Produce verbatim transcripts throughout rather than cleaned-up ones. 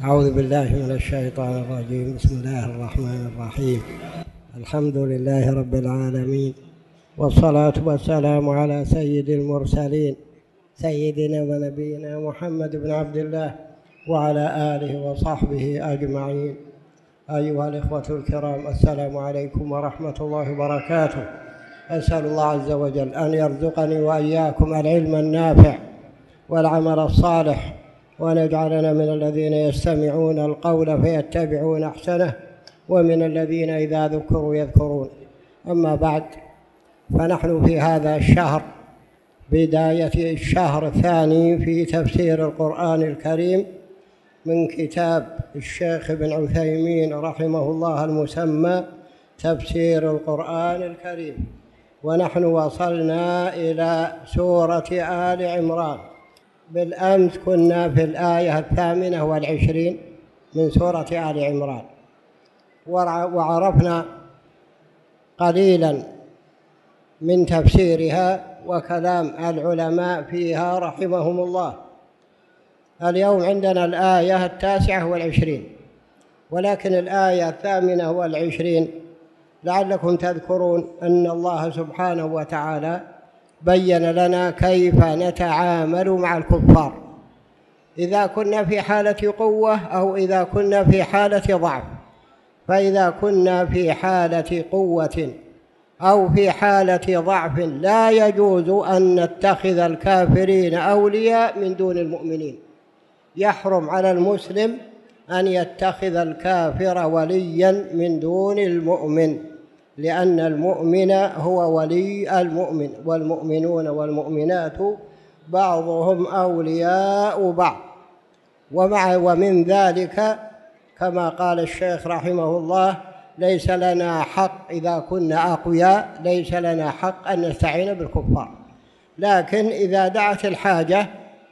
أعوذ بالله من الشيطان الرجيم. بسم الله الرحمن الرحيم. الحمد لله رب العالمين، والصلاة والسلام على سيد المرسلين سيدنا ونبينا محمد بن عبد الله وعلى آله وصحبه أجمعين. أيها الإخوة الكرام، السلام عليكم ورحمة الله وبركاته. أسأل الله عز وجل أن يرزقني وإياكم العلم النافع والعمل الصالح، وأن يجعلنا من الذين يستمعون القول فيتبعون أحسنه، ومن الذين إذا ذكروا يذكرون. أما بعد، فنحن في هذا الشهر، بداية الشهر الثاني في تفسير القرآن الكريم من كتاب الشيخ ابن عثيمين رحمه الله المسمى تفسير القرآن الكريم، ونحن وصلنا إلى سورة آل عمران. بالأمس كنا في الآية الثامنة والعشرين من سورة آل عمران، وعرفنا قليلا من تفسيرها وكلام العلماء فيها رحمهم الله. اليوم عندنا الآية التاسعة والعشرين، ولكن الآية الثامنة والعشرين لعلكم تذكرون أن الله سبحانه وتعالى بين لنا كيف نتعامل مع الكفار إذا كنا في حالة قوة أو إذا كنا في حالة ضعف. فإذا كنا في حالة قوة أو في حالة ضعف لا يجوز أن نتخذ الكافرين أولياء من دون المؤمنين. يحرم على المسلم أن يتخذ الكافر وليا من دون المؤمن، لأن المؤمن هو ولي المؤمن، والمؤمنون والمؤمنات بعضهم أولياء بعض. ومع ومن ذلك كما قال الشيخ رحمه الله: ليس لنا حق إذا كنا أقوياء، ليس لنا حق أن نستعين بالكفار، لكن إذا دعت الحاجة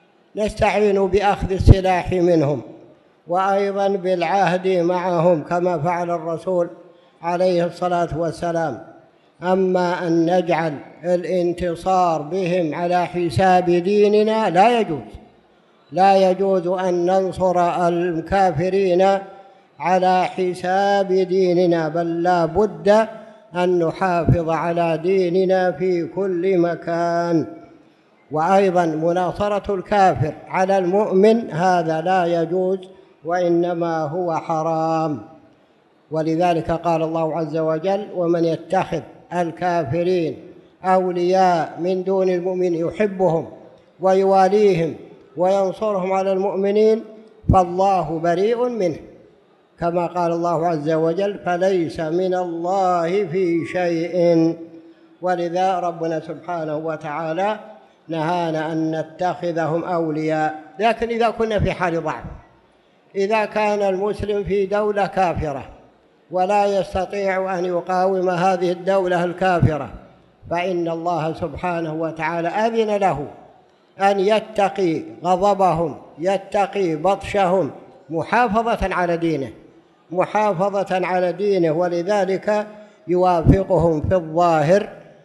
نستعين بأخذ السلاح منهم، وأيضا بالعهد معهم كما فعل الرسول عليه الصلاة والسلام. أما أن نجعل الانتصار بهم على حساب ديننا لا يجوز، لا يجوز أن ننصر الكافرين على حساب ديننا، بل لا بد أن نحافظ على ديننا في كل مكان. وأيضا مناصرة الكافر على المؤمن هذا لا يجوز، وإنما هو حرام. ولذلك قال الله عز وجل: ومن يتخذ الكافرين أولياء من دون المؤمن يحبهم ويواليهم وينصرهم على المؤمنين فالله بريء منه، كما قال الله عز وجل: فليس من الله في شيء. ولذا ربنا سبحانه وتعالى نهانا أن نتخذهم أولياء. لكن إذا كنا في حال ضعف، إذا كان المسلم في دولة كافرة ولا يستطيع أن يقاوم هذه الدولة الكافرة، فإن الله سبحانه وتعالى أذن له أن يتقي غضبهم، يتقي بطشهم، محافظة على دينه، محافظة على دينه. ولذلك يوافقهم في الظاهر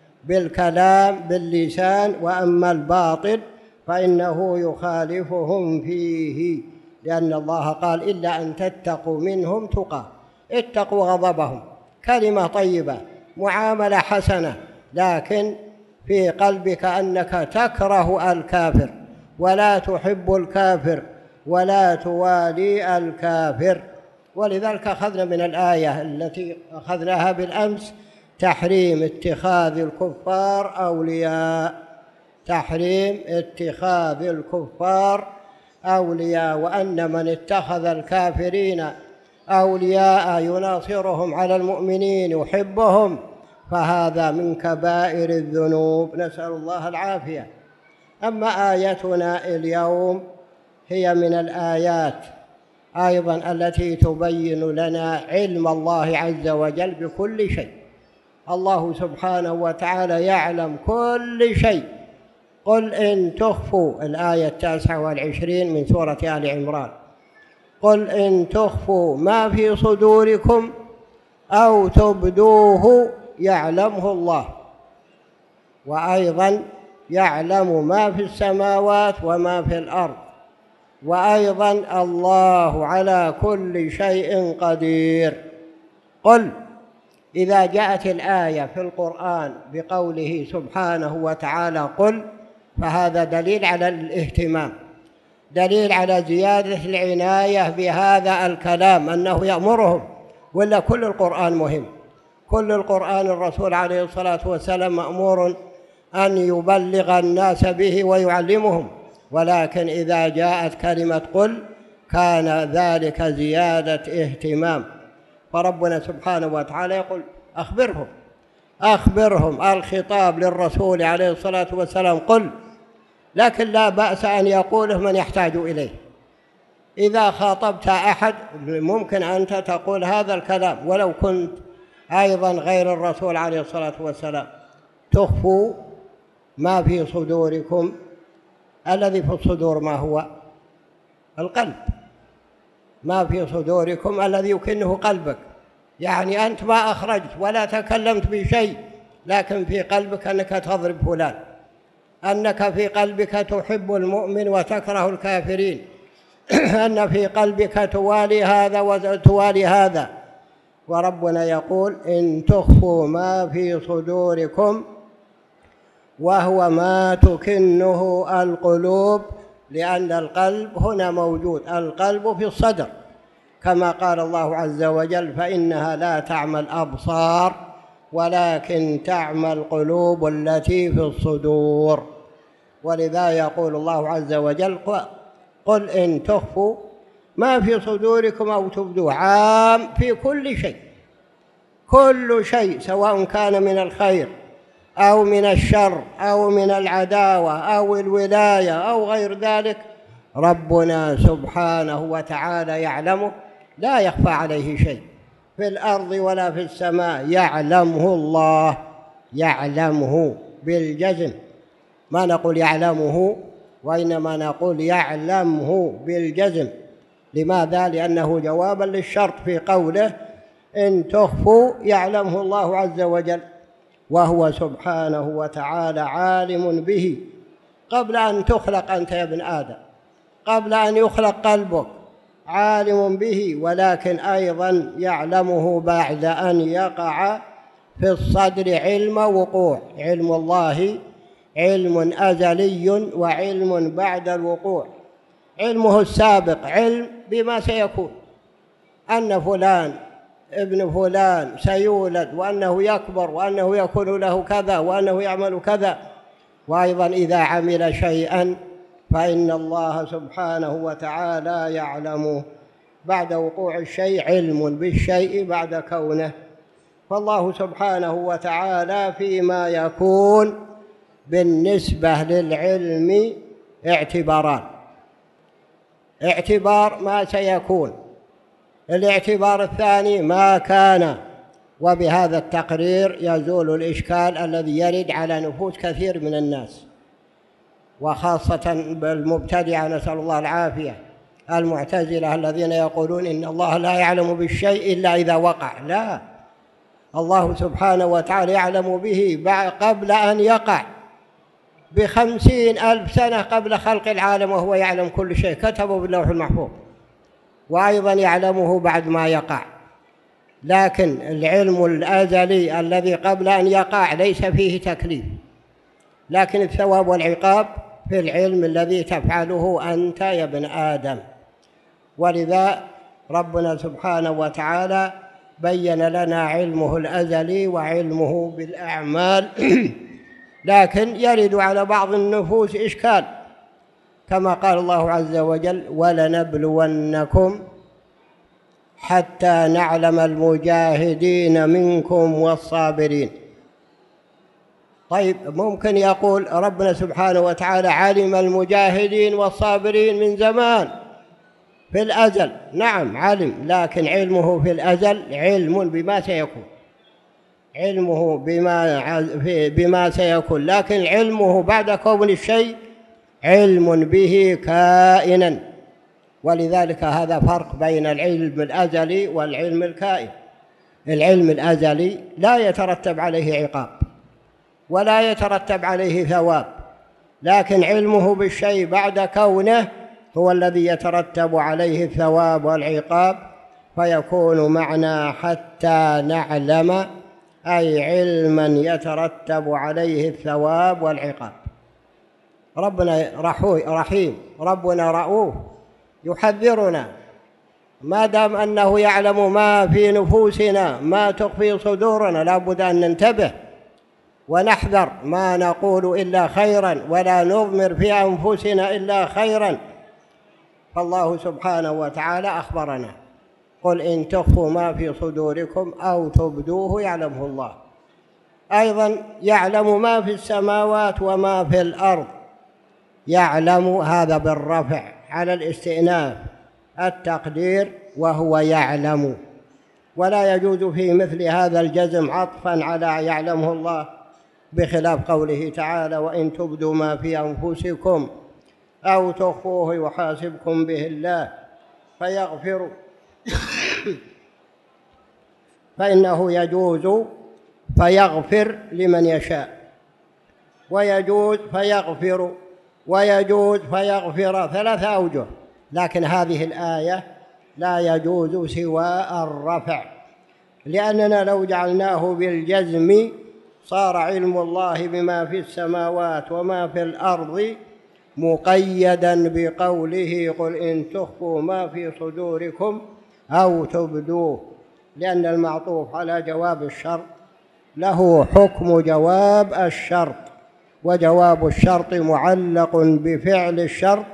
بالكلام باللسان، وأما الباطن فإنه يخالفهم فيه، لأن الله قال: إلا أن تتقوا منهم تقى. اتقوا غضبهم، كلمة طيبة، معاملة حسنة، لكن في قلبك أنك تكره الكافر ولا تحب الكافر ولا توالي الكافر. ولذلك أخذنا من الآية التي أخذناها بالأمس تحريم اتخاذ الكفار أولياء، تحريم اتخاذ الكفار أولياء، وأن من اتخذ الكافرين أولياء يناصرهم على المؤمنين يحبهم فهذا من كبائر الذنوب، نسأل الله العافية. أما آيتنا اليوم هي من الآيات أيضا التي تبين لنا علم الله عز وجل بكل شيء. الله سبحانه وتعالى يعلم كل شيء. قل إن تخفوا، الآية التاسعة والعشرين من سورة آل عمران: قل إن تخفوا ما في صدوركم أو تبدوه يعلمه الله، وأيضا يعلم ما في السماوات وما في الأرض. وأيضا الله على كل شيء قدير. قل إذا جاءت الآية في القرآن بقوله سبحانه وتعالى قل، فهذا دليل على الاهتمام، دليل على زيادة العناية بهذا الكلام، أنه يأمرهم. ولا كل القرآن مهم، كل القرآن الرسول عليه الصلاة والسلام مأمور أن يبلغ الناس به ويعلمهم، ولكن إذا جاءت كلمة قل كان ذلك زيادة اهتمام. فربنا سبحانه وتعالى يقول أخبرهم أخبرهم الخطاب للرسول عليه الصلاة والسلام قل، لكن لا بأس أن يقوله من يحتاج إليه. إذا خاطبت أحد ممكن أنت تقول هذا الكلام، ولو كنت أيضا غير الرسول عليه الصلاة والسلام. تخفوا ما في صدوركم. الذي في الصدور ما هو؟ القلب. ما في صدوركم الذي يكنه قلبك، يعني أنت ما أخرجت ولا تكلمت بشيء، لكن في قلبك أنك تضرب فلان، أنك في قلبك تحب المؤمن وتكره الكافرين، أن في قلبك توالي هذا وتوالي هذا. وربنا يقول إن تخفوا ما في صدوركم وهو ما تكنه القلوب، لأن القلب هنا موجود، القلب في الصدر، كما قال الله عز وجل فإنها لا تعمى الأبصار ولكن تعمى القلوب التي في الصدور. ولذا يقول الله عز وجل قل إن تخفوا ما في صدوركم أو تبدوه، عام في كل شيء، كل شيء سواء كان من الخير أو من الشر أو من العداوة أو الولاية أو غير ذلك، ربنا سبحانه وتعالى يعلمه، لا يخفى عليه شيء في الأرض ولا في السماء، يعلمه الله، يعلمه بالجزم، ما نقول يعلمه وإنما نقول يعلمه بالجزم. لماذا؟ لأنه جوابا للشرط في قوله إن تخفوا يعلمه الله عز وجل، وهو سبحانه وتعالى عالم به قبل أن تخلق أنت يا ابن آدم، قبل أن يخلق قلبك عالم به، ولكن أيضا يعلمه بعد أن يقع في الصدر علم وقوع. علم الله علم أزلي وعلم بعد الوقوع. علمه السابق علم بما سيكون، أن فلان ابن فلان سيولد وأنه يكبر وأنه يكون له كذا وأنه يعمل كذا. وأيضا إذا عمل شيئا فإن الله سبحانه وتعالى يعلم بعد وقوع الشيء، علم بالشيء بعد كونه. فالله سبحانه وتعالى فيما يكون بالنسبة للعلم اعتباران: اعتبار ما سيكون، الاعتبار الثاني ما كان. وبهذا التقرير يزول الإشكال الذي يرد على نفوس كثير من الناس، وخاصة بالمبتدعة نسأل الله العافية، المعتزلة الذين يقولون إن الله لا يعلم بالشيء إلا إذا وقع. لا، الله سبحانه وتعالى يعلم به قبل أن يقع بخمسين ألف سنة قبل خلق العالم، وهو يعلم كل شيء، كتبه باللوح المحفوظ. وأيضا يعلمه بعد ما يقع. لكن العلم الأزلي الذي قبل أن يقع ليس فيه تكليف، لكن الثواب والعقاب في العلم الذي تفعله أنت يا ابن آدم. ولذا ربنا سبحانه وتعالى بين لنا علمه الأزلي وعلمه بالأعمال. لكن يرد على بعض النفوس إشكال، كما قال الله عز وجل ولنبلونكم حتى نعلم المجاهدين منكم والصابرين. طيب، ممكن يقول ربنا سبحانه وتعالى علم المجاهدين والصابرين من زمان في الأزل. نعم علم، لكن علمه في الأزل علم بما سيكون، علمه بما, بما سيكون، لكن علمه بعد كون الشيء علم به كائنا. ولذلك هذا فرق بين العلم الأزلي والعلم الكائن. العلم الأزلي لا يترتب عليه عقاب ولا يترتب عليه ثواب، لكن علمه بالشيء بعد كونه هو الذي يترتب عليه الثواب والعقاب، فيكون معنى حتى نعلم، أي علما يترتب عليه الثواب والعقاب. ربنا رحيم، ربنا رؤوف، يحذرنا ما دام أنه يعلم ما في نفوسنا، ما تخفي صدورنا، لا بد أن ننتبه ونحذر ما نقول إلا خيرا، ولا نضمر في أنفسنا إلا خيرا. فالله سبحانه وتعالى أخبرنا: قل إن تخفوا ما في صدوركم أو تبدوه يعلمه الله. أيضا يعلم ما في السماوات وما في الأرض. يعلم هذا بالرفع على الاستئناف، التقدير وهو يعلم، ولا يجوز في مثل هذا الجزم عطفا على يعلمه الله، بخلاف قوله تعالى: وإن تبدوا ما في أنفسكم أو تخفوه يحاسبكم به الله فيغفر فإنه يجوز فيغفر لمن يشاء، ويجوز فيغفر، ويجوز فيغفر، ثلاثة أوجه. لكن هذه الآية لا يجوز سوى الرفع، لأننا لو جعلناه بالجزم صار علم الله بما في السماوات وما في الأرض مقيدا بقوله: قل إن تخفوا ما في صدوركم أو تبدوه، لأن المعطوف على جواب الشرط له حكم جواب الشرط، وجواب الشرط معلق بفعل الشرط،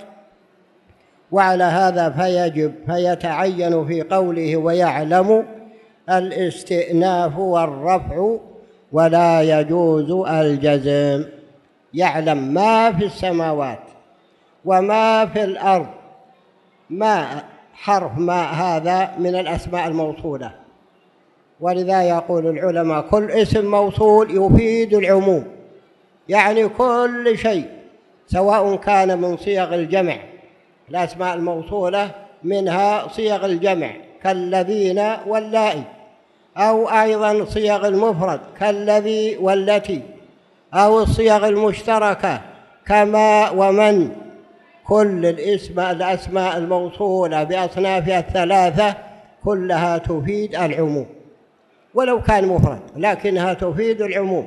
وعلى هذا فيجب فيتعين في قوله ويعلم الاستئناف والرفع، ولا يجوز الجزم. يعلم ما في السماوات وما في الأرض. ما حرف ما هذا من الأسماء الموصولة، ولذا يقول العلماء: كل اسم موصول يفيد العموم، يعني كل شيء، سواء كان من صيغ الجمع، الأسماء الموصولة منها صيغ الجمع كالذين واللائي، أو أيضا صيغ المفرد كالذي والتي، أو الصيغ المشتركة كما ومن. كل الاسم الأسماء الموصولة بأصنافها الثلاثة كلها تفيد العموم، ولو كان مفرد لكنها تفيد العموم.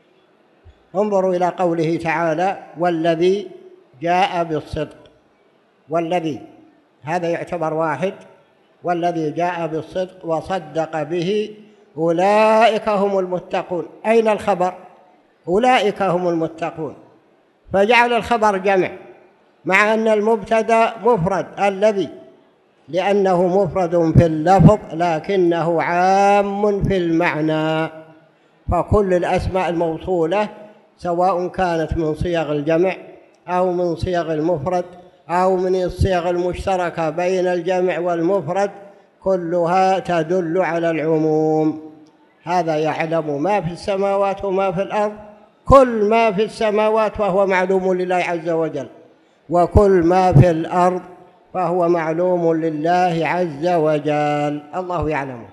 انظروا إلى قوله تعالى: والذي جاء بالصدق. والذي هذا يعتبر واحد، والذي جاء بالصدق وصدق به أولئك هم المتقون. أين الخبر؟ أولئك هم المتقون، فجعل الخبر جمع، مع أن المبتدأ مفرد الذي، لأنه مفرد في اللفظ لكنه عام في المعنى. فكل الأسماء الموصولة سواء كانت من صيغ الجمع أو من صيغ المفرد أو من الصيغ المشتركة بين الجمع والمفرد كلها تدل على العموم. هذا يعلم ما في السماوات وما في الأرض. كل ما في السماوات فهو معلوم لله عز وجل، وكل ما في الأرض فهو معلوم لله عز وجل، الله يعلمه.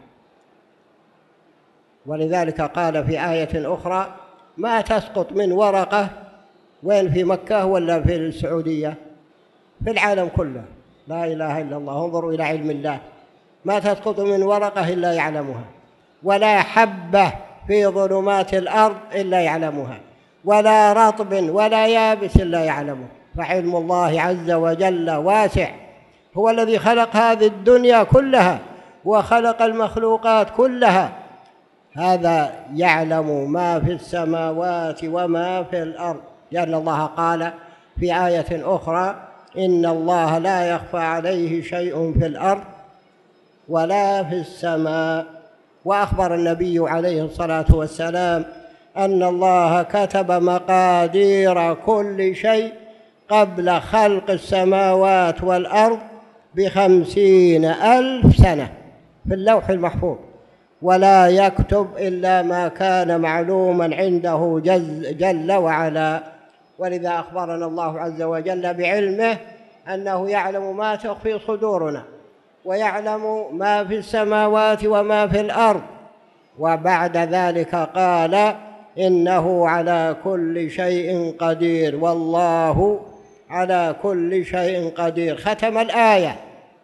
ولذلك قال في آية أخرى: ما تسقط من ورقة، وين، في مكة ولا في السعودية؟ في العالم كله، لا إله إلا الله. انظروا إلى علم الله: ما تسقط من ورقة إلا يعلمها، ولا حبة في ظلمات الأرض إلا يعلمها، ولا رطب ولا يابس إلا يعلمه. فعلم الله عز وجل واسع. هو الذي خلق هذه الدنيا كلها وخلق المخلوقات كلها، هذا يعلم ما في السماوات وما في الأرض، لأن الله قال في آية أخرى: إن الله لا يخفى عليه شيء في الأرض ولا في السماء. وأخبر النبي عليه الصلاة والسلام أن الله كتب مقادير كل شيء قبل خلق السماوات والأرض بخمسين ألف سنة في اللوح المحفوظ، ولا يكتب إلا ما كان معلوما عنده جل وعلا. ولذا أخبرنا الله عز وجل بعلمه أنه يعلم ما تخفي صدورنا، ويعلم ما في السماوات وما في الأرض. وبعد ذلك قال: إنه على كل شيء قدير والله على كل شيء قدير. ختم الآية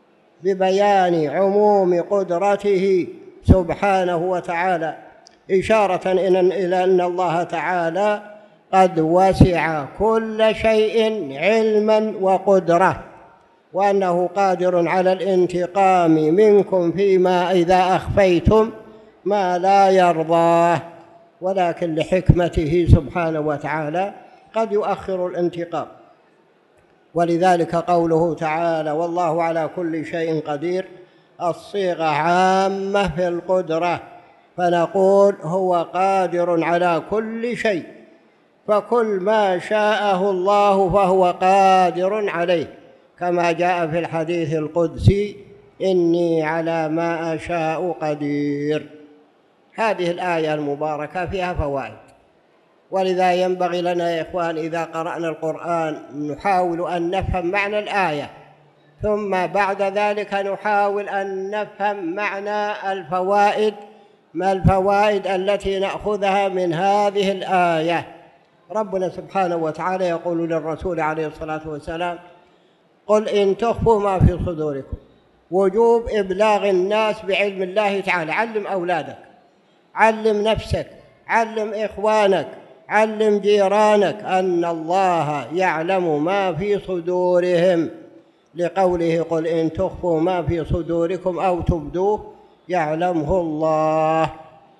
ببيان عموم قدرته سبحانه وتعالى، إشارة إلى أن الله تعالى قد وسع كل شيء علما وقدرة، وأنه قادر على الانتقام منكم فيما إذا أخفيتم ما لا يرضاه، ولكن لحكمته سبحانه وتعالى قد يؤخر الانتقام. ولذلك قوله تعالى والله على كل شيء قدير، الصيغة عامة في القدرة، فنقول هو قادر على كل شيء، فكل ما شاءه الله فهو قادر عليه، كما جاء في الحديث القدسي إني على ما أشاء قدير. هذه الآية المباركة فيها فوائد، ولذا ينبغي لنا يا إخوان إذا قرأنا القرآن نحاول أن نفهم معنى الآية، ثم بعد ذلك نحاول أن نفهم معنى الفوائد، ما الفوائد التي نأخذها من هذه الآية. ربنا سبحانه وتعالى يقول للرسول عليه الصلاة والسلام قل إن تخفوا ما في صدوركم، وجوب إبلاغ الناس بعلم الله تعالى. علم أولادك، علم نفسك، علم إخوانك، علم جيرانك أن الله يعلم ما في صدورهم، لقوله قل إن تخفوا ما في صدوركم أو تبدوه يعلمه الله.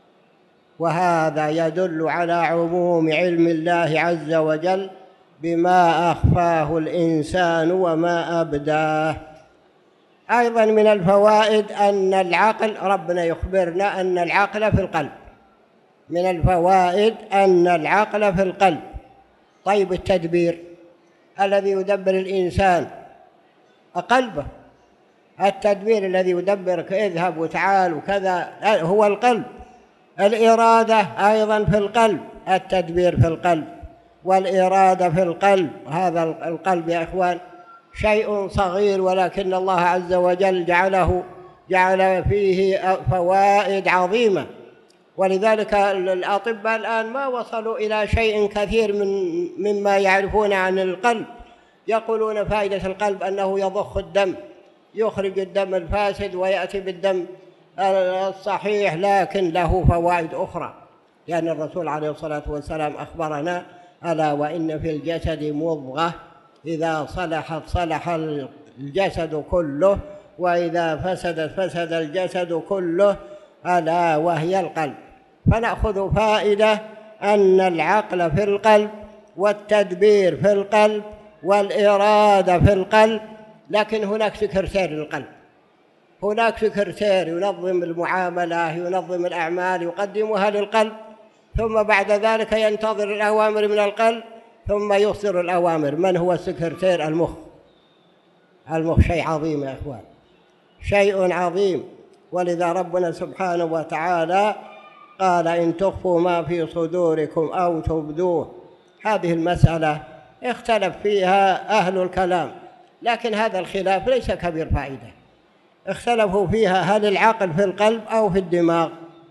وهذا يدل على عموم علم الله عز وجل بما أخفاه الإنسان وما أبداه. أيضا من الفوائد أن العقل، ربنا يخبرنا أن العقل في القلب، من الفوائد أن العقل في القلب. طيب التدبير الذي يدبر الإنسان قلبه، التدبير الذي يدبرك اذهب وتعال وكذا هو القلب. الإرادة أيضا في القلب، التدبير في القلب والإرادة في القلب. هذا القلب يا إخوان شيء صغير، ولكن الله عز وجل جعله جعل فيه فوائد عظيمة. ولذلك الأطباء الآن ما وصلوا إلى شيء كثير من مما يعرفون عن القلب. يقولون فائدة القلب أنه يضخ الدم، يخرج الدم الفاسد ويأتي بالدم الصحيح، لكن له فوائد أخرى، لأن الرسول عليه الصلاة والسلام أخبرنا ألا وإن في الجسد مضغة إذا صلحت صلح الجسد كله، وإذا فسدت فسد الجسد كله، ألا وهي القلب. فنأخذ فائدة أن العقل في القلب والتدبير في القلب والإرادة في القلب. لكن هناك سكرتير للقلب، هناك سكرتير ينظم المعاملة، ينظم الأعمال، يقدمها للقلب، ثم بعد ذلك ينتظر الأوامر من القلب ثم يصدر الأوامر. من هو السكرتير؟ المخ. المخ شيء عظيم يا إخوان، شيء عظيم. ولذا ربنا سبحانه وتعالى قال إن تخفوا ما في صدوركم أو تبدوه. هذه المسألة اختلف فيها أهل الكلام، لكن هذا الخلاف ليس كبير فائدة. اختلفوا فيها هل العقل في القلب أو في الدماغ.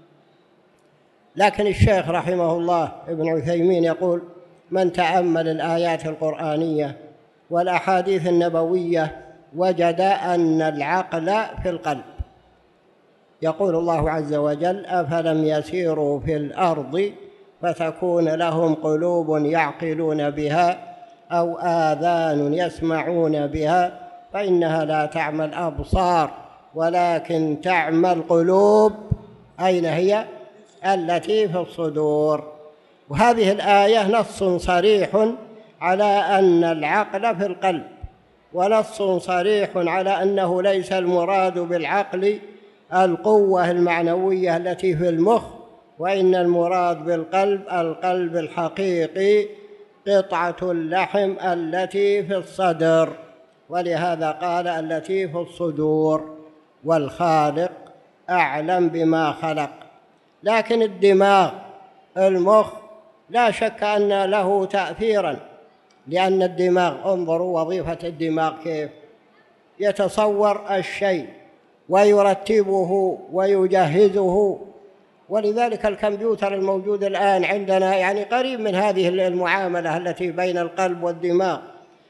لكن الشيخ رحمه الله ابن عثيمين يقول من تأمل الآيات القرآنية والأحاديث النبوية وجد أن العقل في القلب. يقول الله عز وجل أفلم يسيروا في الأرض فتكون لهم قلوب يعقلون بها أو آذان يسمعون بها فإنها لا تعمى الأبصار ولكن تعمى القلوب. أين هي؟ التي في الصدور. وهذه الآية نص صريح على أن العقل في القلب، ونص صريح على أنه ليس المراد بالعقل القوة المعنوية التي في المخ، وإن المراد بالقلب القلب الحقيقي، قطعة اللحم التي في الصدر. ولهذا قال التي في الصدور، والخالق أعلم بما خلق. لكن الدماغ، المخ، لا شك أن له تأثيرا، لأن الدماغ، انظروا وظيفة الدماغ كيف يتصور الشيء ويرتبه ويجهزه. ولذلك الكمبيوتر الموجود الآن عندنا يعني قريب من هذه المعاملة التي بين القلب والدماغ.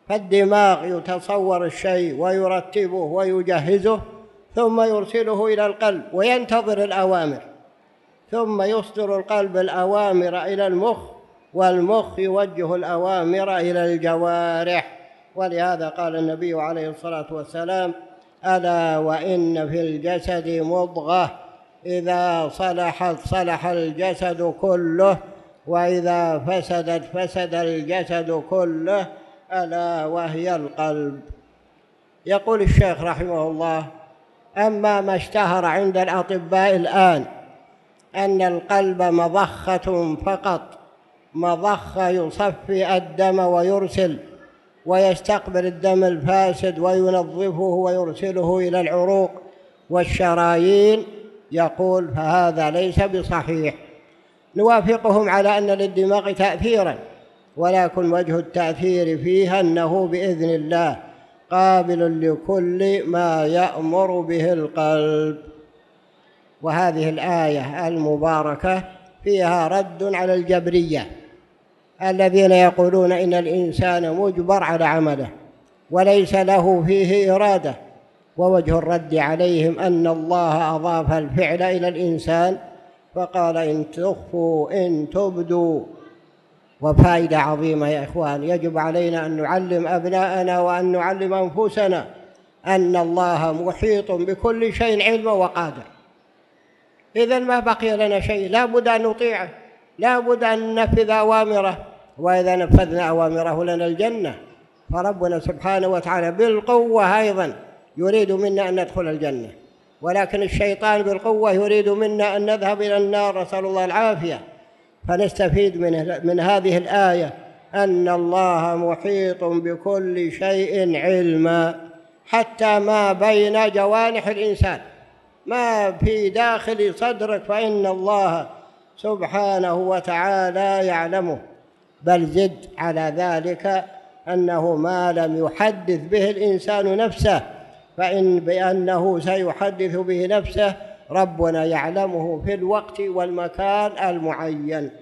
فالدماغ يتصور الشيء ويرتبه ويجهزه ثم يرسله إلى القلب وينتظر الأوامر، ثم يصدر القلب الأوامر إلى المخ، والمخ يوجه الأوامر إلى الجوارح. ولهذا قال النبي عليه الصلاة والسلام: ألا وإن في الجسد مضغة إذا صلحت صلح الجسد كله، وإذا فسدت فسد الجسد كله، ألا وهي القلب. يقول الشيخ رحمه الله: أما ما اشتهر عند الأطباء الآن أن القلب مضخة فقط، مضخة يصفي الدم ويرسل ويستقبل الدم الفاسد وينظفه ويرسله إلى العروق والشرايين، يقول فهذا ليس بصحيح. نوافقهم على أن للدماغ تأثيرا، ولكن وجه التأثير فيها أنه بإذن الله قابل لكل ما يأمر به القلب. وهذه الآية المباركة فيها رد على الجبرية الذين يقولون إن الإنسان مجبر على عمله وليس له فيه إرادة. ووجه الرد عليهم أن الله أضاف الفعل إلى الإنسان فقال: إن تخفوا إن تبدوا. وفائدة عظيمة يا إخوان، يجب علينا أن نعلم أبناءنا وأن نعلم أنفسنا أن الله محيط بكل شيء علما وقادر. إذن ما بقي لنا شيء، لا بد أن نطيعه، لا بد أن ننفذ أوامره، وإذا نفذنا أوامره لنا الجنة. فربنا سبحانه وتعالى بالقوة أيضا يريد منا أن ندخل الجنة، ولكن الشيطان بالقوة يريد منا أن نذهب إلى النار، نسأل الله العافية. فنستفيد من, من هذه الآية أن الله محيط بكل شيء علما، حتى ما بين جوانح الإنسان، ما في داخل صدرك فإن الله سبحانه وتعالى يعلمه. بل زد على ذلك أنه ما لم يحدث به الإنسان نفسه فإن بأنه سيحدث به نفسه ربنا يعلمه في الوقت والمكان المعين.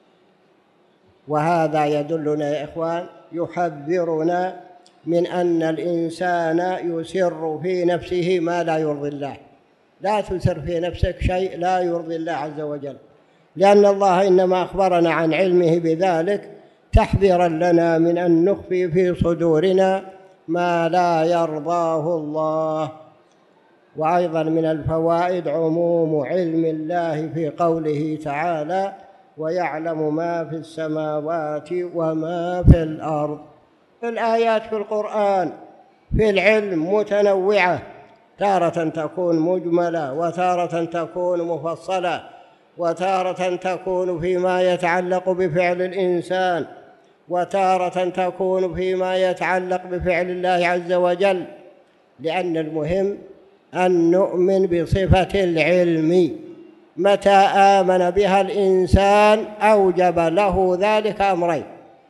وهذا يدلنا يا إخوان، يحذرنا من أن الإنسان يسر في نفسه ما لا يرضي الله. لا تسر في نفسك شيء لا يرضي الله عز وجل، لأن الله إنما أخبرنا عن علمه بذلك تحذيرا لنا من أن نخفي في صدورنا ما لا يرضاه الله. وأيضا من الفوائد عموم علم الله في قوله تعالى: ويعلم ما في السماوات وما في الأرض. الآيات في القرآن في العلم متنوعة، تارة تكون مجملة، وتارة تكون مفصلة، وتارة تكون فيما يتعلق بفعل الإنسان، وتارة تكون فيما يتعلق بفعل الله عز وجل. لأن المهم أن نؤمن بصفة العلم، متى آمن بها الإنسان أوجب له ذلك أمرين: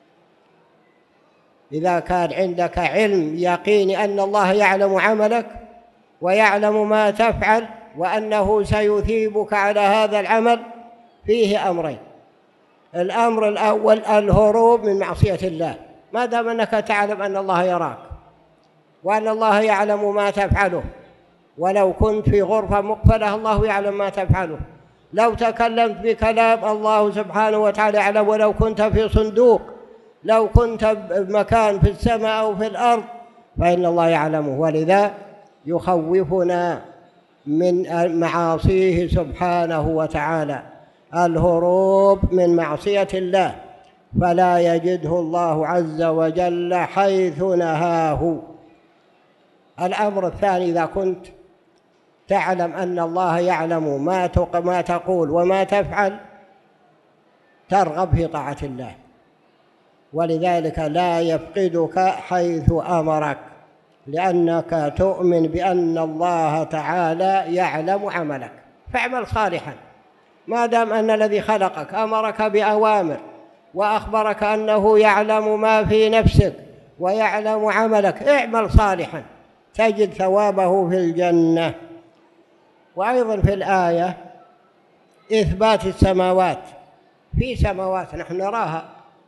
إذا كان عندك علم يقيني أن الله يعلم عملك ويعلم ما تفعل وأنه سيثيبك على هذا العمل، فيه أمرين. الأمر الأول الهروب من معصية الله، ما دام أنك تعلم أن الله يراك وأن الله يعلم ما تفعله. ولو كنت في غرفة مقفلة الله يعلم ما تفعله، لو تكلمت بكلام الله سبحانه وتعالى يعلم، ولو كنت في صندوق، لو كنت بمكان في السماء أو في الأرض فإن الله يعلمه. ولذا يخوفنا من معاصيه سبحانه وتعالى، الهروب من معصية الله، فلا يجده الله عز وجل حيث نهاه. الأمر الثاني: إذا كنت تعلم أن الله يعلم ما ما تقول وما تفعل، ترغب في طاعة الله، ولذلك لا يفقدك حيث أمرك، لأنك تؤمن بأن الله تعالى يعلم عملك. فاعمل صالحا، ما دام أن الذي خلقك أمرك بأوامر وأخبرك أنه يعلم ما في نفسك ويعلم عملك، اعمل صالحا تجد ثوابه في الجنة. وأيضا في الآية إثبات السماوات، في سماوات نحن نراها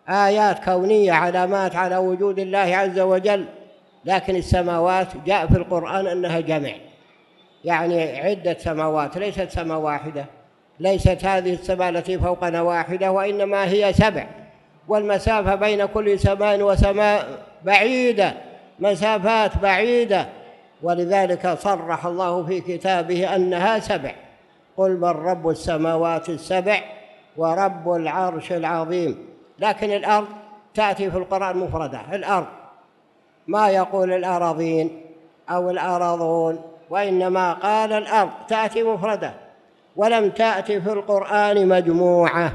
آيات كونية علامات على وجود الله عز وجل، لكن السماوات جاء في القرآن أنها جمع، يعني عدة سماوات، ليست سماء واحدة، ليست هذه السماء التي فوقنا واحدة، وإنما هي سبع، والمسافة بين كل سماء وسماء بعيدة، مسافات بعيدة، ولذلك صرح الله في كتابه أنها سبع. قل من رب السماوات السبع ورب العرش العظيم. لكن الأرض تأتي في القرآن مفردة، الأرض، ما يقول الأراضين أو الأراضون، وإنما قال الأرض، تأتي مفردة، ولم تأتي في القرآن مجموعة،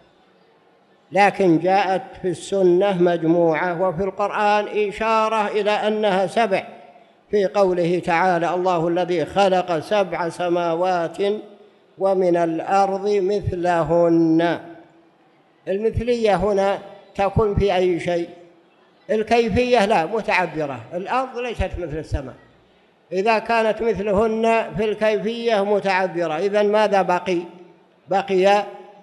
لكن جاءت في السنة مجموعة، وفي القرآن إشارة إلى أنها سبع في قوله تعالى: الله الذي خلق سبع سماوات ومن الأرض مثلهن. المثلية هنا تكون في أي شيء؟ الكيفية لا، متعبرة. الأرض ليست مثل السماء، إذا كانت مثلهن في الكيفية متعبرة، إذن ماذا بقي؟ بقي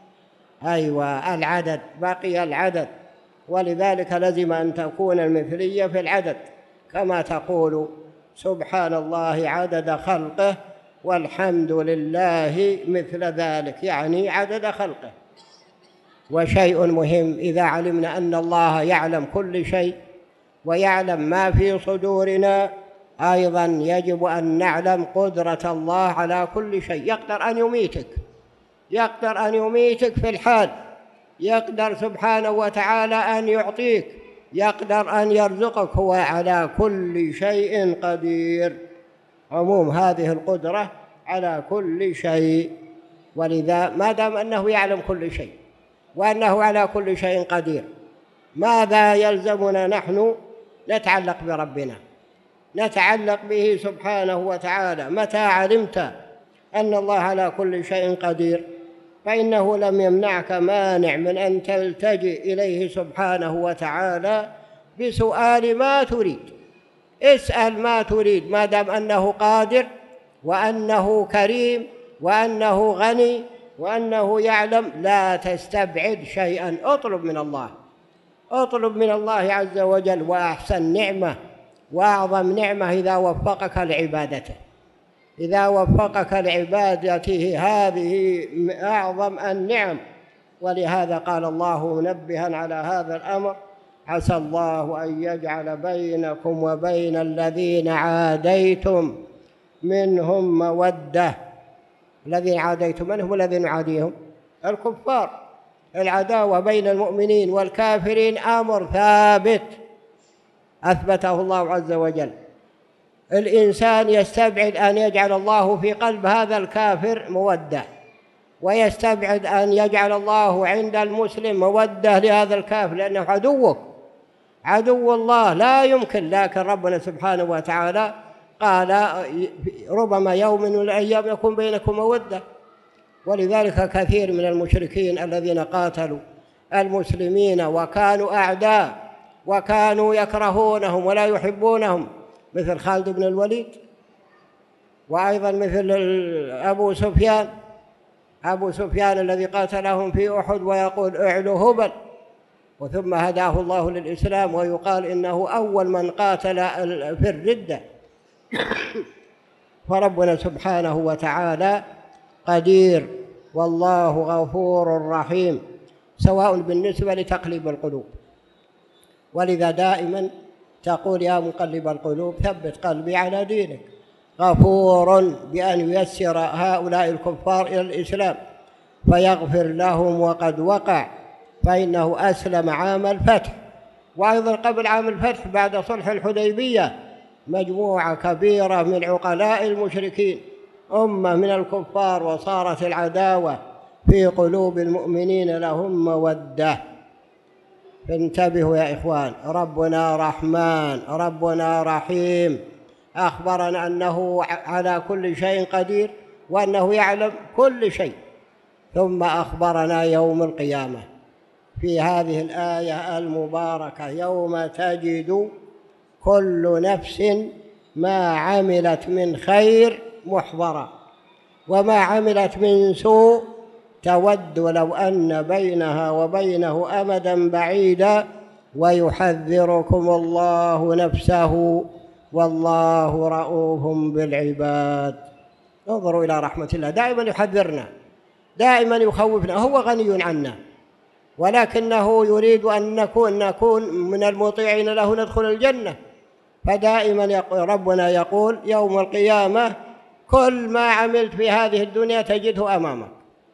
أيوة العدد، بقي العدد، ولذلك لزم أن تكون المثلية في العدد، كما تقول سبحان الله عدد خلقه والحمد لله مثل ذلك، يعني عدد خلقه. وشيء مهم، إذا علمنا أن الله يعلم كل شيء ويعلم ما في صدورنا، أيضا يجب أن نعلم قدرة الله على كل شيء. يقدر أن يميتك، يقدر أن يميتك في الحال، يقدر سبحانه وتعالى أن يعطيك، يقدر أن يرزقك، هو على كل شيء قدير. عموم هذه القدرة على كل شيء، ولذا ما دام أنه يعلم كل شيء وأنه على كل شيء قدير، ماذا يلزمنا نحن؟ نتعلق بربنا، نتعلق به سبحانه وتعالى. متى علمت أن الله على كل شيء قدير فإنه لم يمنعك مانع من أن تلتجئ إليه سبحانه وتعالى بسؤال ما تريد. اسأل ما تريد، ما دام أنه قادر وأنه كريم وأنه غني وأنه يعلم. لا تستبعد شيئا، اطلب من الله، اطلب من الله عز وجل. وأحسن نعمة وأعظم نعمة إذا وفقك لعبادته، إذا وفقك لعبادته، هذه أعظم النعم. ولهذا قال الله منبها على هذا الأمر: عسى الله أن يجعل بينكم وبين الذين عاديتم منهم مودة. الذين عاديتم من هم الذين نعاديهم؟ الكفار. العداوة بين المؤمنين والكافرين أمر ثابت أثبته الله عز وجل. الإنسان يستبعد أن يجعل الله في قلب هذا الكافر مودة، ويستبعد أن يجعل الله عند المسلم مودة لهذا الكافر، لأنه عدوه، عدو الله، لا يمكن. لكن ربنا سبحانه وتعالى قال: ربما يوم من الأيام يكون بينكم مودة. ولذلك كثير من المشركين الذين قاتلوا المسلمين وكانوا أعداء وكانوا يكرهونهم ولا يحبونهم، مثل خالد بن الوليد، وأيضا مثل أبو سفيان، أبو سفيان الذي قاتلهم في أحد ويقول: اعلوا هبل، وثم هداه الله للإسلام، ويقال إنه أول من قاتل في الردة. فربنا سبحانه وتعالى قدير، والله غفور رحيم، سواء بالنسبة لتقليب القلوب. ولذا دائما تقول: يا مقلب القلوب ثبت قلبي على دينك. غفور بأن ييسر هؤلاء الكفار إلى الإسلام فيغفر لهم وقد وقع، فإنه أسلم عام الفتح، وأيضا قبل عام الفتح بعد صلح الحديبية مجموعة كبيرة من عقلاء المشركين، أمة من الكفار، وصارت العداوة في قلوب المؤمنين لهم مودة. فانتبهوا يا إخوان، ربنا رحمن، ربنا رحيم، أخبرنا أنه على كل شيء قدير وأنه يعلم كل شيء، ثم أخبرنا يوم القيامة في هذه الآية المباركة: يوم تجد كل نفس ما عملت من خير محضرا وما عملت من سوء تود لو أن بينها وبينه أمدا بعيدا ويحذركم الله نفسه والله رؤوف بالعباد. انظروا إلى رحمة الله، دائما يحذرنا، دائما يخوفنا، هو غني عنا، ولكنه يريد أن نكون, نكون من المطيعين له ندخل الجنة. فدائما يقول ربنا يقول يوم القيامة كل ما عملت في هذه الدنيا تجده أمامك،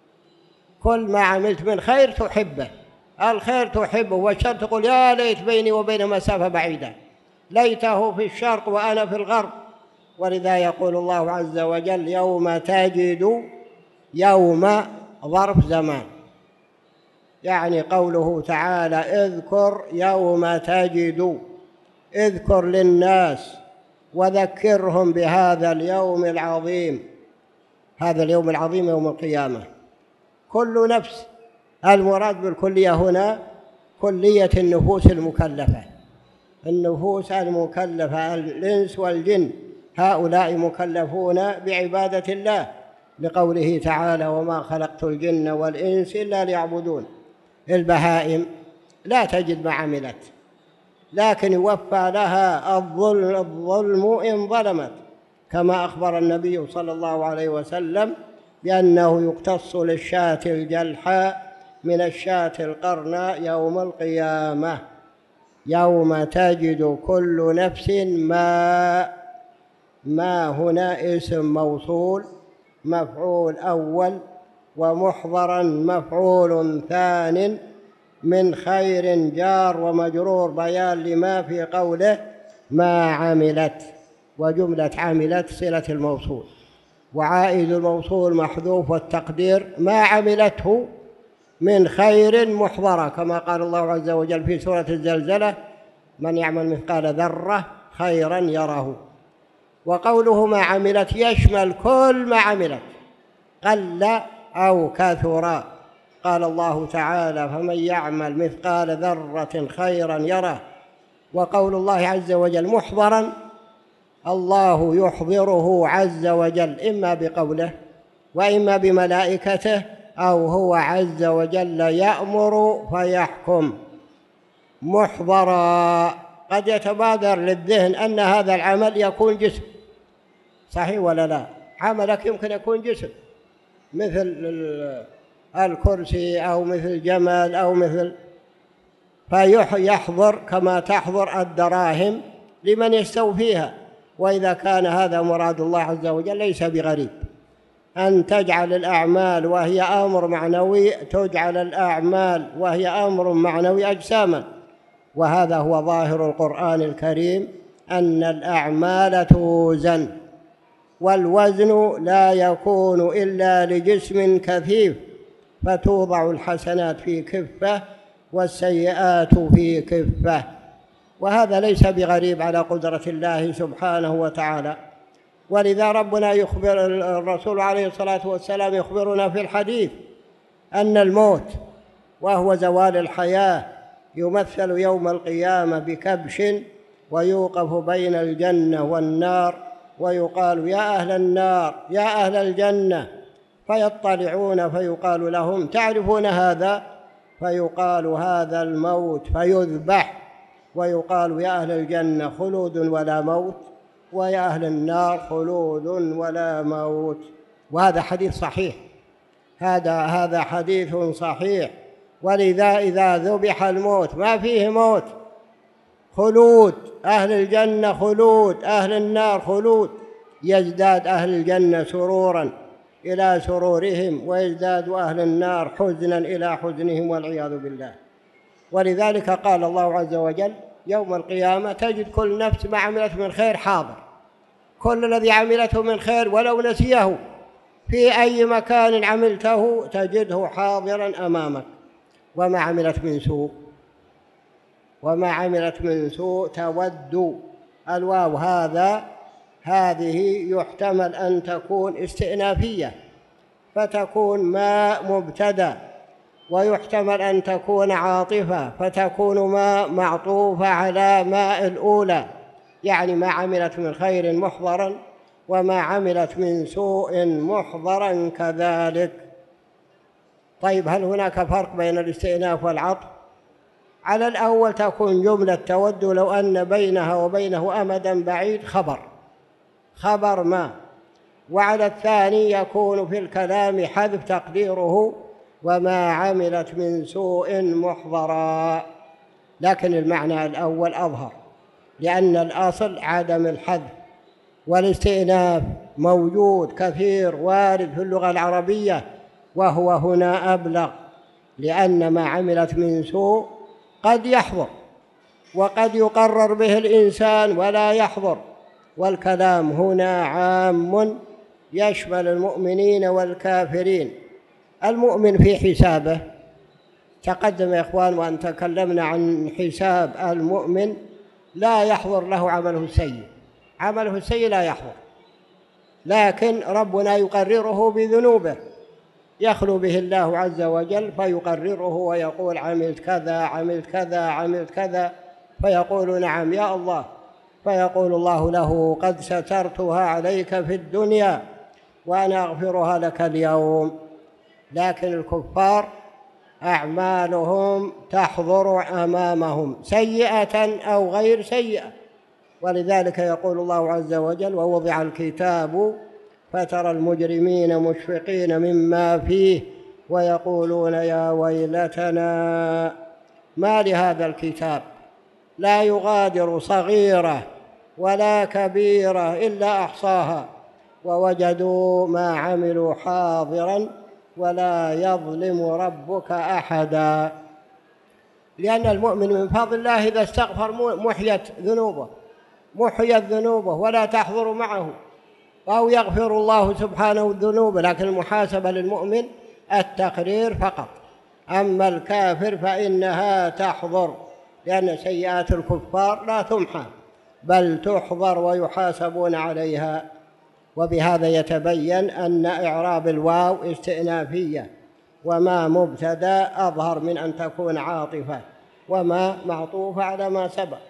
كل ما عملت من خير تحبه، الخير تحبه، والشر تقول يا ليت بيني وبين مسافة بعيدة، ليته في الشرق وأنا في الغرب. ولذا يقول الله عز وجل يوم تجد، يوم ظرف زمان، يعني قوله تعالى اذكر يوم تجد، اذكر للناس وذكرهم بهذا اليوم العظيم. هذا اليوم العظيم يوم القيامة، كل نفس، المراد بالكلية هنا كلية النفوس المكلفة، النفوس المكلفة الإنس والجن، هؤلاء مكلفون بعبادة الله، لقوله تعالى وما خلقت الجن والإنس إلا ليعبدون. البهائم لا تجد ما عملت، لكن يوفى لها الظلم, الظلم إن ظلمت، كما أخبر النبي صلى الله عليه وسلم بأنه يقتص للشاة الجلحاء من الشاة القرناء يوم القيامة. يوم تجد كل نفس ما، ما هنا اسم موصول مفعول أول، ومحضرا مفعول ثان، من خير جار ومجرور بيان لما في قوله ما عملت، وجملة عملت صلة الموصول، وعائد الموصول محذوف، والتقدير ما عملته من خير محضرة، كما قال الله عز وجل في سورة الزلزلة من يعمل مثقال ذرة خيرا يره. وقوله ما عملت يشمل كل ما عملت قل أو كثر، قال الله تعالى فمن يعمل مثقال ذرة خيرا يره. وقول الله عز وجل محضرا، الله يحضره عز وجل إما بقوله وإما بملائكته، أو هو عز وجل يأمر فيحكم. محضرا قد يتبادر للذهن أن هذا العمل يكون جسم، صحيح ولا لا؟ عملك يمكن يكون جسم، مثل الكرسي أو مثل جمل أو مثل، فيحضر كما تحضر الدراهم لمن يستوفيها. وإذا كان هذا مراد الله عز وجل ليس بغريب أن تجعل الأعمال وهي أمر معنوي، تجعل الأعمال وهي أمر معنوي أجساما. وهذا هو ظاهر القرآن الكريم، أن الأعمال توزن، والوزن لا يكون إلا لجسم كثيف، فتوضع الحسنات في كفة والسيئات في كفة. وهذا ليس بغريب على قدرة الله سبحانه وتعالى. ولذا ربنا يخبر، الرسول عليه الصلاة والسلام يخبرنا في الحديث أن الموت وهو زوال الحياة يمثل يوم القيامة بكبش، ويوقف بين الجنة والنار، ويقال يا أهل النار يا أهل الجنة، فيطلعون فيقال لهم تعرفون هذا؟ فيقال هذا الموت، فيذبح، ويقال يا أهل الجنة خلود ولا موت، ويا أهل النار خلود ولا موت. وهذا حديث صحيح، هذا هذا حديث صحيح. ولذا إذا ذبح الموت ما فيه موت، خلود، أهل الجنة خلود أهل النار خلود، يزداد أهل الجنة سرورا إلى سرورهم، ويزداد أهل النار حزنا إلى حزنهم والعياذ بالله. ولذلك قال الله عز وجل يوم القيامة تجد كل نفس ما عملت من خير حاضر، كل الذي عملته من خير ولو نسيه في أي مكان عملته تجده حاضرا أمامك. وما عملت من سوء، وما عملت من سوء تود، الواو هذا هذه يحتمل أن تكون استئنافية فتكون ما مبتدأ، ويحتمل أن تكون عاطفة فتكون ما معطوفة على ما الأولى، يعني ما عملت من خير محضرا وما عملت من سوء محضرا كذلك. طيب هل هناك فرق بين الاستئناف والعطف؟ على الأول تكون جملة تود لو أن بينها وبينه أمدا بعيد خبر خبر ما، وعلى الثاني يكون في الكلام حذف تقديره وما عملت من سوء محضرا، لكن المعنى الأول أظهر لأن الأصل عدم الحذف، والاستئناف موجود كثير وارد في اللغة العربية وهو هنا أبلغ، لأن ما عملت من سوء قد يحضر وقد يقرر به الإنسان ولا يحضر، والكلام هنا عام يشمل المؤمنين والكافرين. المؤمن في حسابه تقدم يا إخوان وأن تكلمنا عن حساب المؤمن لا يحضر له عمله السيء، عمله السيء لا يحضر، لكن ربنا يقرره بذنوبه يخلو به الله عز وجل فيقرره ويقول عملت كذا عملت كذا عملت كذا، فيقول نعم يا الله، فيقول الله له قد سترتها عليك في الدنيا وأنا أغفرها لك اليوم. لكن الكفار أعمالهم تحضر أمامهم سيئة أو غير سيئة، ولذلك يقول الله عز وجل ووضع الكتاب فترى المجرمين مشفقين مما فيه ويقولون يا ويلتنا ما لهذا الكتاب لا يغادر صغيرة ولا كبيرة إلا أحصاها ووجدوا ما عملوا حاضرا ولا يظلم ربك أحدا. لأن المؤمن من فضل الله إذا استغفر محيت ذنوبه محيت ذنوبه ولا تحضر معه، أو يغفر الله سبحانه الذنوب، لكن المحاسبة للمؤمن التقرير فقط. أما الكافر فإنها تحضر، لأن سيئات الكفار لا تمحى بل تحضر ويحاسبون عليها. وبهذا يتبين أن إعراب الواو استئنافية، وما مبتدأ أظهر من أن تكون عاطفة، وما معطوفة على ما سبق.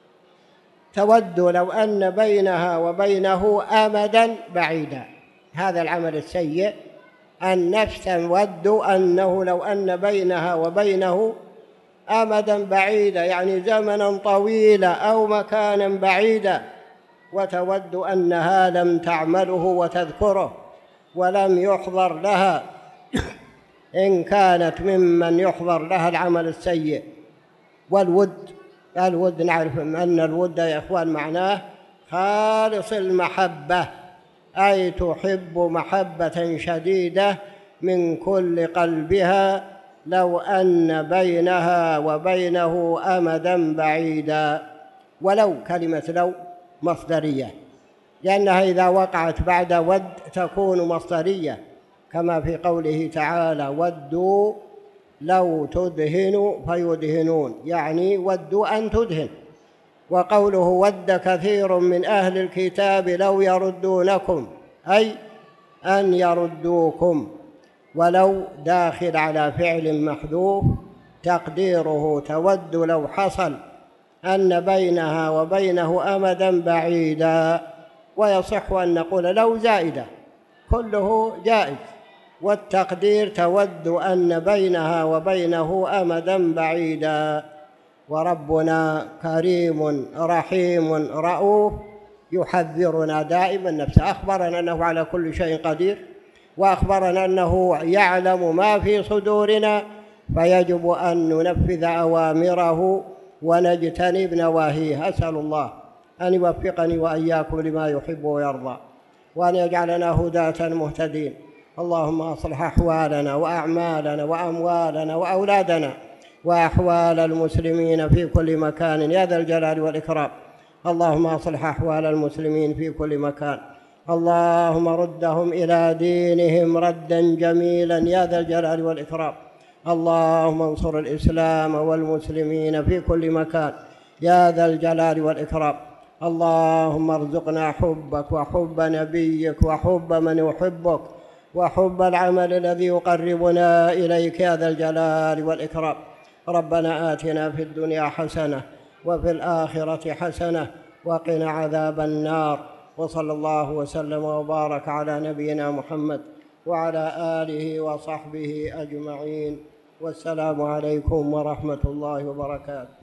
تود لو أن بينها وبينه أمدا بعيدا، هذا العمل السيء. النفس تود أنه لو أن بينها وبينه أمدا بعيدا، يعني زمنا طويلا أو مكانا بعيدا، وتود أنها لم تعمله وتذكره ولم يحضر لها إن كانت ممن يحضر لها العمل السيء. والود الود نعرف أن الود يا إخوان معناه خالص المحبة، أي تحب محبة شديدة من كل قلبها لو أن بينها وبينه أمدا بعيدا. ولو كلمة لو مصدرية، لأنها إذا وقعت بعد ود تكون مصدرية، كما في قوله تعالى ودوا لو تدهن فيدهنون، يعني ودوا أن تدهن. وقوله ود كثير من أهل الكتاب لو يردونكم، أي أن يردوكم. ولو داخل على فعل محذوف تقديره تود لو حصل أن بينها وبينه أمدا بعيدا. ويصح أن نقول لو زائدة، كله جائز، والتقدير تود أن بينها وبينه أمدا بعيدا. وربنا كريم رحيم رؤوف يحذرنا دائما نفسه، أخبرنا أنه على كل شيء قدير، وأخبرنا أنه يعلم ما في صدورنا، فيجب أن ننفذ أوامره ونجتنب نواهيه. أسأل الله أن يوفقني وإياكم لما يحب ويرضى، وأن يجعلنا هداة مهتدين. اللهم أصلح أحوالنا وأعمالنا وأموالنا وأولادنا وأحوال المسلمين في كل مكان يا ذا الجلال والإكرام. اللهم أصلح أحوال المسلمين في كل مكان، اللهم ردهم إلى دينهم ردا جميلا يا ذا الجلال والإكرام. اللهم انصر الإسلام والمسلمين في كل مكان يا ذا الجلال والإكرام. اللهم ارزقنا حبك وحب نبيك وحب من يحبك وحب العمل الذي يقربنا إليك يا ذا الجلال والإكرام. ربنا آتنا في الدنيا حسنة وفي الآخرة حسنة وقنا عذاب النار. وصلى الله وسلم وبارك على نبينا محمد وعلى آله وصحبه أجمعين. والسلام عليكم ورحمة الله وبركاته.